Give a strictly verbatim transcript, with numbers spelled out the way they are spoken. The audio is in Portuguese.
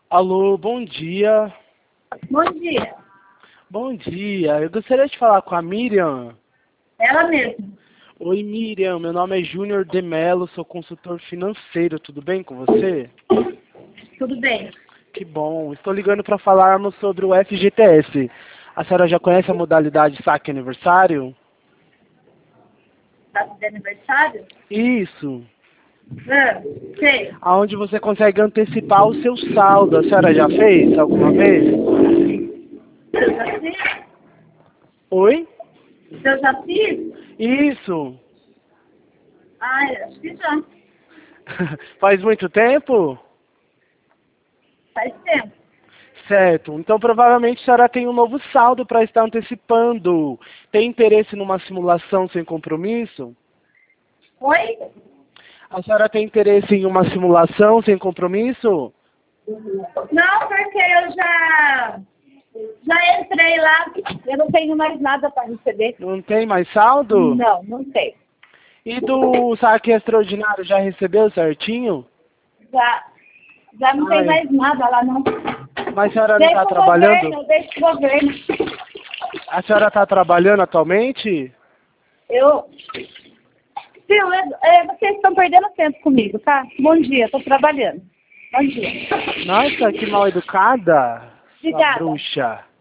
Alô, bom dia. Bom dia. Bom dia. Eu gostaria de falar com a Miriam. Ela mesma. Oi, Miriam. Meu nome é Júnior de Mello, sou consultor financeiro. Tudo bem com você? Tudo bem? Que bom. Estou ligando para falarmos sobre o F G T S. A senhora já conhece a modalidade saque aniversário? Tá de aniversário? Isso. Ah, sei. Aonde você consegue antecipar o seu saldo. A senhora já fez alguma vez? Eu já fiz? Oi? Eu já fiz? Isso. Ah, acho que já. Faz muito tempo? Faz tempo. Certo. Então, provavelmente, a senhora tem um novo saldo para estar antecipando. Tem interesse numa simulação sem compromisso? Oi? A senhora tem interesse em uma simulação sem compromisso? Não, porque eu já... Já entrei lá. Eu não tenho mais nada para receber. Não tem mais saldo? Não, não tem. E do saque extraordinário, já recebeu certinho? Já, já não Ai. tem mais nada lá, não. Mas a senhora não Deixa está o trabalhando? governo, deixa o governo. A senhora está trabalhando atualmente? Eu... Viu, é, é, vocês estão perdendo tempo comigo, tá? Bom dia, estou trabalhando. Bom dia. Nossa, que mal educada, sua Obrigada. bruxa.